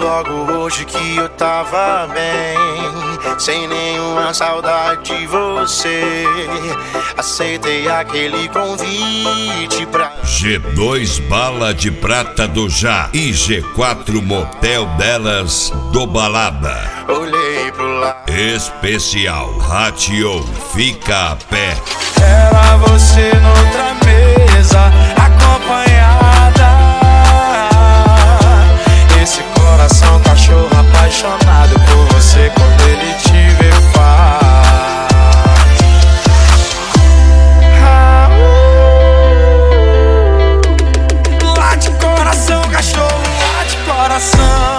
logo hoje que eu tava bem, sem nenhuma saudade de você. Aceitei aquele convite pra G2 Bala de Prata do Já e G4 Motel Delas do Balada. Olhei pro lado. Especial Ratio Fica a Pé. Era você noutra mesa, acompanhada. Esse coração cachorro apaixonado por você quando ele te vê faz. Late coração, cachorro, late coração.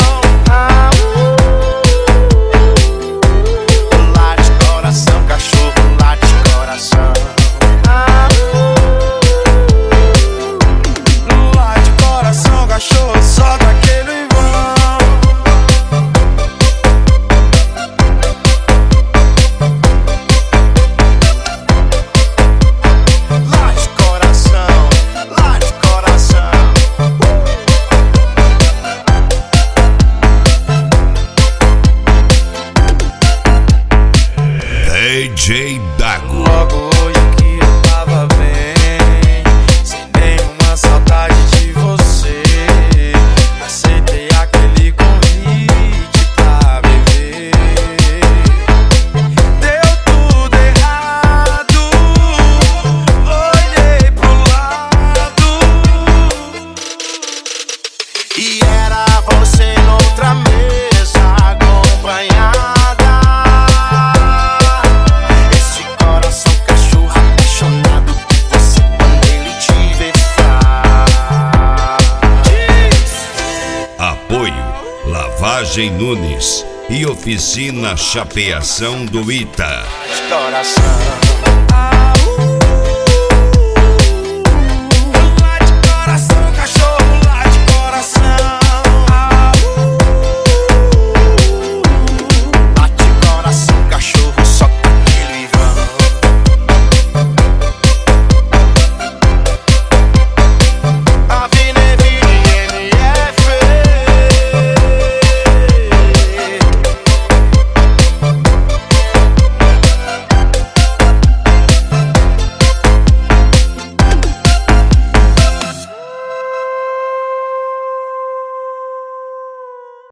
Late coração, cachorro, late coração. Late coração, cachorro, solta aquele vão. Late coração, late coração. DJ Dago. Logo hoje que eu tava bem, sem nenhuma saudade de você. Aceitei aquele convite pra beber. Deu tudo errado, olhei pro lado e era você noutra mesa, acompanhada. Esse coração cachorro apaixonado por você quando ele te vê faz. Apoio Lavagem Nunes e Oficina Chapeação do Ita. Coração.